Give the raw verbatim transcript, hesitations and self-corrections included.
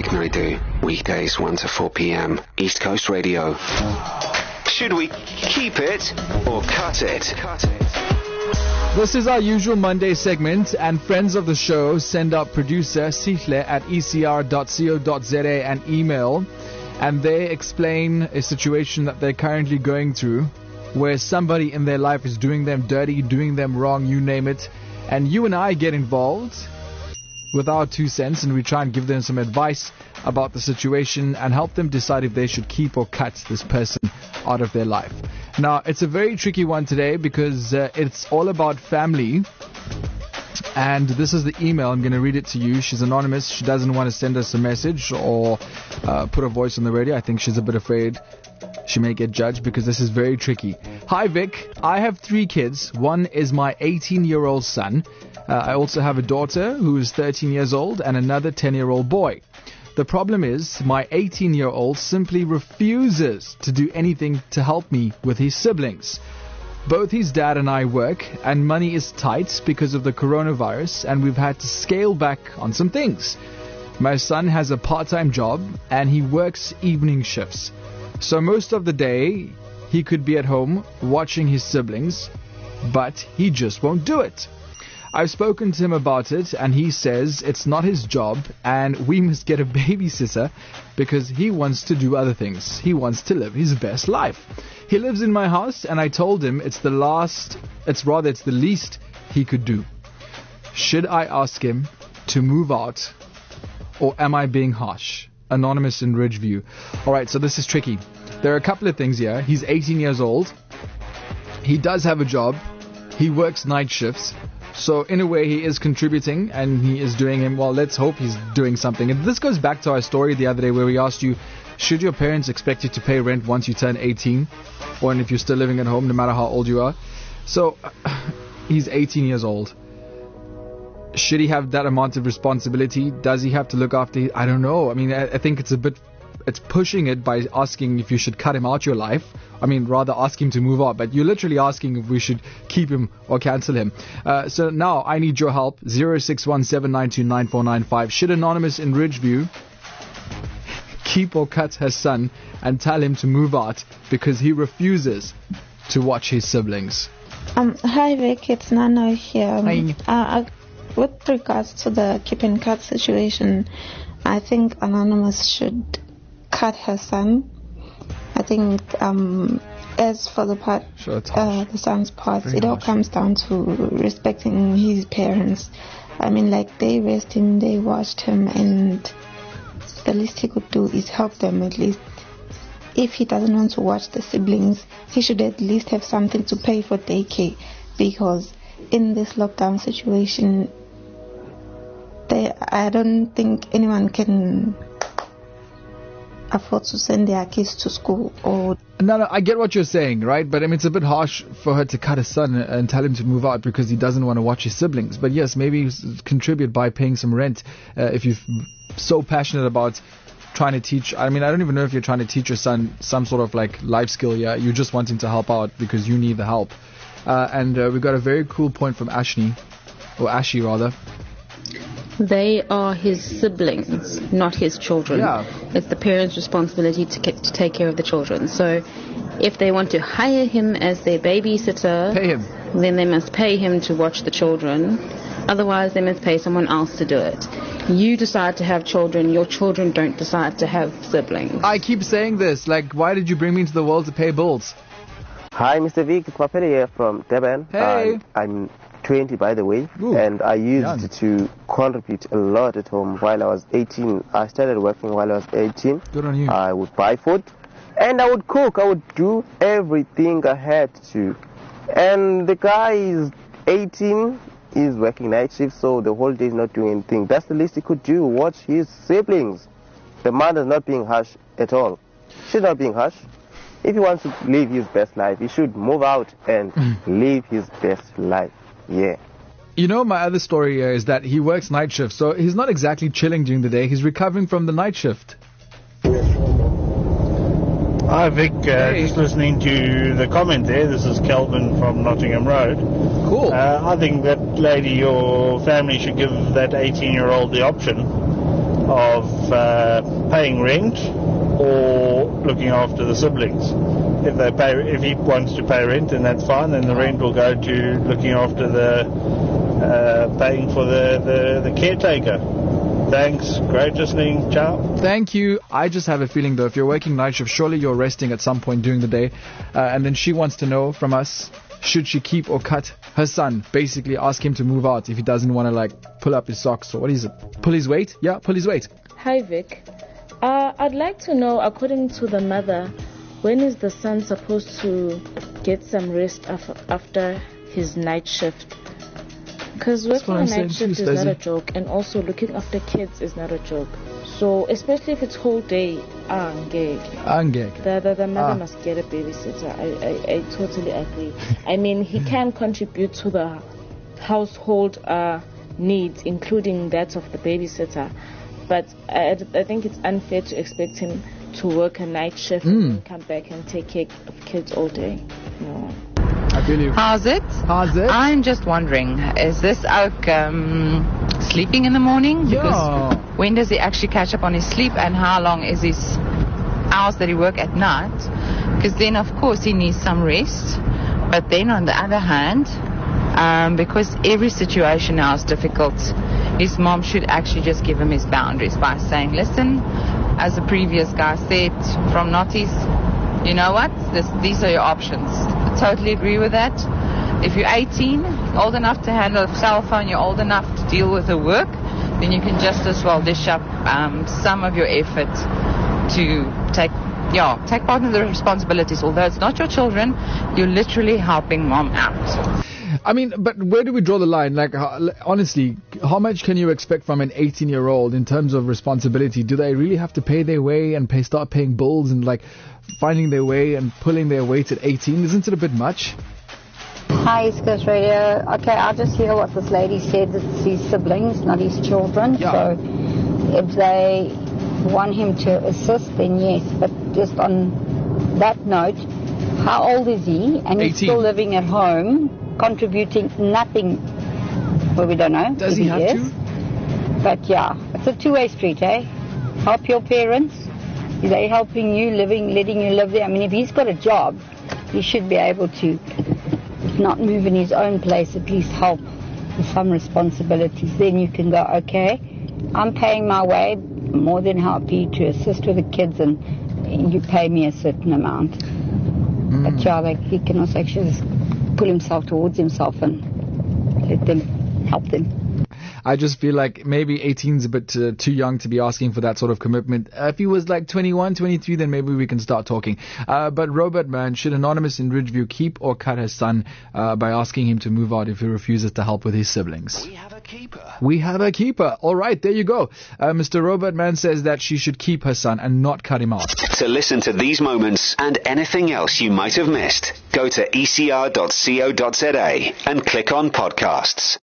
Vic Naidu. Weekdays one to four p.m. East Coast Radio. Should we keep it or cut it? Cut it. This is our usual Monday segment, and friends of the show send out producer Sihle at e c r dot co dot z a an email, and they explain a situation that they're currently going through where somebody in their life is doing them dirty, doing them wrong, you name it, and you and I get involved with our two cents, and we try and give them some advice about the situation and help them decide if they should keep or cut this person out of their life. Now, it's a very tricky one today because uh, it's all about family, and this is the email. I'm going to read it to you. She's anonymous. She doesn't want to send us a message or uh, put a voice on the radio. I think she's a bit afraid she may get judged because this is very tricky. Hi, Vic. I have three kids. One is my eighteen-year-old son. Uh, I also have a daughter who is thirteen years old and another ten-year-old boy. The problem is my eighteen-year-old simply refuses to do anything to help me with his siblings. Both his dad and I work, and money is tight because of the coronavirus, and we've had to scale back on some things. My son has a part-time job, and he works evening shifts. So most of the day, he could be at home watching his siblings, but he just won't do it. I've spoken to him about it, and he says it's not his job, and we must get a babysitter because he wants to do other things. He wants to live his best life. He lives in my house, and I told him it's the last, it's rather, it's the least he could do. Should I ask him to move out, or am I being harsh? Anonymous in Ridgeview. Alright, so this is tricky. There are a couple of things here. He's eighteen years old. He does have a job. He works night shifts. So in a way he is contributing, and he is doing him, well, let's hope he's doing something. And this goes back to our story the other day where we asked you, should your parents expect you to pay rent once you turn eighteen? Or if you're still living at home, no matter how old you are? So he's eighteen years old. Should he have that amount of responsibility? Does he have to look after? I don't know. I mean, I, I think it's a bit, it's pushing it by asking if you should cut him out your life. I mean, rather ask him to move out. But you're literally asking if we should keep him or cancel him. Uh, so now I need your help. zero six one seven nine two nine four nine five. Should Anonymous in Ridgeview keep or cut her son and tell him to move out because he refuses to watch his siblings? Um, hi Vic, it's Nana here. Um, hi. Uh, with regards to the keep and cut situation, I think Anonymous should cut her son. I think um, as for the part, sure, uh, the son's part, Very it all harsh. comes down to respecting his parents. I mean, like, they raised him, they watched him, and the least he could do is help them at least. If he doesn't want to watch the siblings, he should at least have something to pay for daycare, because in this lockdown situation, they, I don't think anyone can afford to send their kids to school. Or No, no, I get what you're saying, right? But I mean, it's a bit harsh for her to cut his son and tell him to move out because he doesn't want to watch his siblings. But yes, maybe contribute by paying some rent uh, if you're so passionate about trying to teach. I mean, I don't even know if you're trying to teach your son some sort of like life skill. Yeah, you just want him to help out because you need the help. Uh, and uh, we got a very cool point from Ashni, or Ashi rather. They are his siblings, not his children. Yeah. It's the parents' responsibility to, to take care of the children. So if they want to hire him as their babysitter, Pay him. then they must pay him to watch the children. Otherwise, they must pay someone else to do it. You decide to have children. Your children don't decide to have siblings. I keep saying this. Like, why did you bring me into the world to pay bills? Hi, Mister Vic. It's Mapele here from Durban. Hey. Uh, I'm twenty, by the way, Ooh, and I used young. to contribute a lot at home while I was eighteen. I started working while I was eighteen. Good on you. I would buy food, and I would cook. I would do everything I had to. And the guy is eighteen. He's working night shift, so the whole day is not doing anything. That's the least he could do. Watch his siblings. The man is not being harsh at all. She's not being harsh. If he wants to live his best life, he should move out and live his best life. Yeah. You know, my other story uh, is that he works night shift, so he's not exactly chilling during the day. He's recovering from the night shift. Hi Vic, uh, Hey. just listening to the comment there. This is Kelvin from Nottingham Road. Cool. Uh, I think that lady or family should give that eighteen-year-old the option of uh, paying rent or looking after the siblings. If they pay, if he wants to pay rent, then that's fine. Then the rent will go to looking after the, uh, paying for the, the, the caretaker. Thanks. Great listening. Ciao. Thank you. I just have a feeling, though, if you're working night shift, surely you're resting at some point during the day. Uh, and then she wants to know from us, should she keep or cut her son? Basically, ask him to move out if he doesn't want to, like, pull up his socks or what is it? Pull his weight? Yeah, pull his weight. Hi, Vic. Uh, I'd like to know, according to the mother, when is the son supposed to get some rest af- after his night shift? Because working a night shift is not a joke, and also looking after kids is not a joke. So, especially if it's whole day, ah, ngeke. Ah, ngeke. The, the, the mother Ah. must get a babysitter. I, I, I totally agree. I mean, he can contribute to the household uh, needs, including that of the babysitter. But I, I think it's unfair to expect him to work a night shift Mm. and then come back and take care of kids all day. No. I feel you. How's it? How's it? I'm just wondering, is this Oak um, sleeping in the morning? Yeah. Because when does he actually catch up on his sleep, and how long is his hours that he work at night? Because then, of course, he needs some rest. But then, on the other hand, um, because every situation now is difficult, his mom should actually just give him his boundaries by saying, listen, as the previous guy said from Notties, you know what, this, these are your options. I totally agree with that. If you're eighteen, old enough to handle a cell phone, you're old enough to deal with the work, then you can just as well dish up um, some of your effort to take yeah, take part in the responsibilities. Although it's not your children, you're literally helping mom out. I mean, but where do we draw the line? Like, how, honestly, how much can you expect from an eighteen-year-old in terms of responsibility? Do they really have to pay their way and pay, start paying bills and, like, finding their way and pulling their weight at eighteen? Isn't it a bit much? Hi, East Coast Radio. Okay, I'll just hear what this lady said. It's his siblings, not his children. Yeah. So if they want him to assist, then yes. But just on that note, how old is he? And he's eighteen. still living at home, contributing nothing. Well, we don't know. Does if he have is. to? But yeah, it's a two-way street, eh? Help your parents. Are they helping you, living, letting you live there? I mean, if he's got a job, he should be able to, if not move in his own place, at least help with some responsibilities. Then you can go, okay, I'm paying my way, more than happy to assist with the kids, and you pay me a certain amount. Mm. But yeah, like, he can also actually just pull himself towards himself and let them help them. I just feel like maybe eighteen's a bit uh, too young to be asking for that sort of commitment. Uh, if he was like twenty-one, twenty-three, then maybe we can start talking. Uh, but Robert, man, should Anonymous in Ridgeview keep or cut his son uh, by asking him to move out if he refuses to help with his siblings? We have a keeper. We have a keeper. All right, there you go. Uh, Mister Robert, man, says that she should keep her son and not cut him out. To listen to these moments and anything else you might have missed, go to e c r dot co dot z a and click on podcasts.